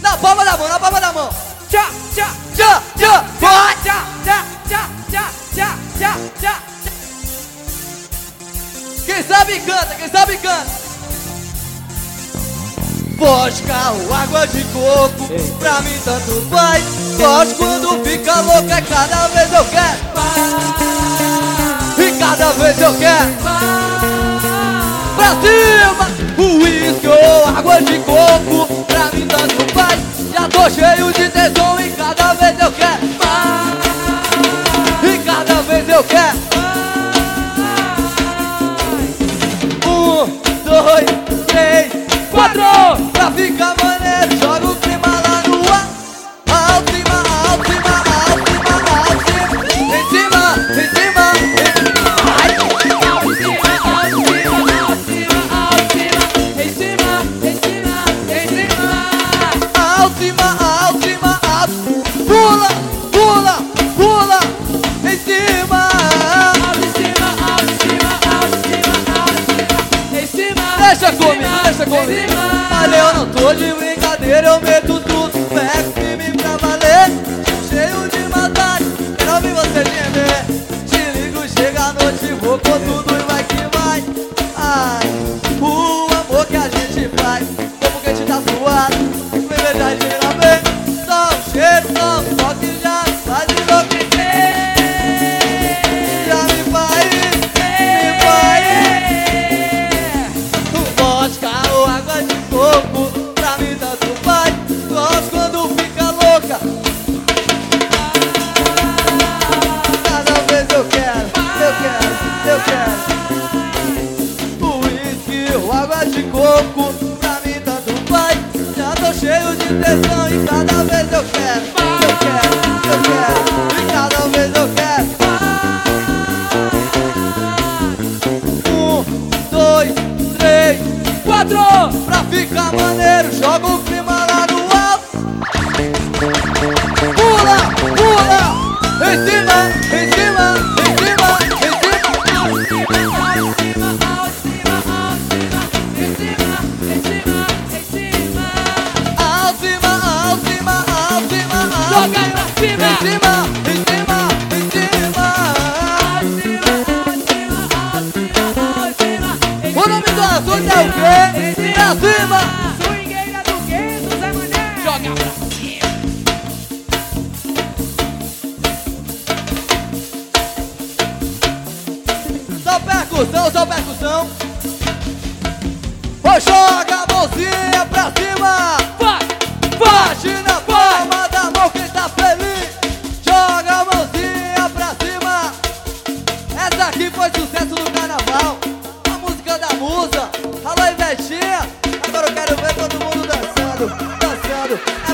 Na palma da mão, na palma da mão. Tchá, tchá, Tchá, tchá, vai. tchá, tchá, tchá, tchá, tchá, tchá, tchá. Quem sabe canta, quem sabe canta. Vodka ou água de coco, pra mim tanto faz. Gosto quando fica louca, cada vez eu quero. E cada vez eu quero. Pra cima! Uísque ou água de coco, pra mim tanto faz. Já tô cheio de tesão e cada vez eu quero. E cada vez eu quero. 1, 2, 3, 4. Pra ficar maneiro, joga o clima lá no ar. Alto, cima, alto, cima, alto, cima, alto, cima. Em cima, em cima, em cima. Ai. Alto, cima, alto, cima, alto. Pula, pula, pula. Em cima. Deixa comigo, deixa comigo. Mas eu não tô de brincadeira, eu meto tudo. Pego firme pra valer. Cheio de maldade, quero ouvir você gemer. Te ligo, chega a noite, vou com tudo e vai que vai. Ai, o amor que a gente faz, como que a gente tá suado. Vem verdade, vem bem. Só um cheiro, só um toque já faz enlouquecer. Já me faz. Vodka ou água de coco, pra mim tanto faz. Gosto quando fica louca. Cada vez eu quero, eu quero, eu quero. Uísque ou água de coco, pra mim tanto faz. Já tô cheio de tesão e cada vez eu quero. Eu quero, eu quero, e cada vez eu quero. 1, 2, 3, 4. Pra ficar maneiro, joga o clima lá no alto. Pula, pula. Em cima, em cima, em cima, em cima. Alto, cima, alto, cima, alto, cima, alto. Joga pra cima. Em cima, em cima, em cima. O nome do assunto é o quê? Pra cima. Swingueira do Gueto, Zé Mané. Joga pra cima. Só percussão, só percussão. Ô, joga a mãozinha pra cima. Vai, Bate na palma da mão quem tá feliz. Joga a mãozinha pra cima. Essa aqui foi sucesso no carnaval. A música da musa. Alô, Ivetinha. Agora eu quero ver todo mundo dançando, dançando.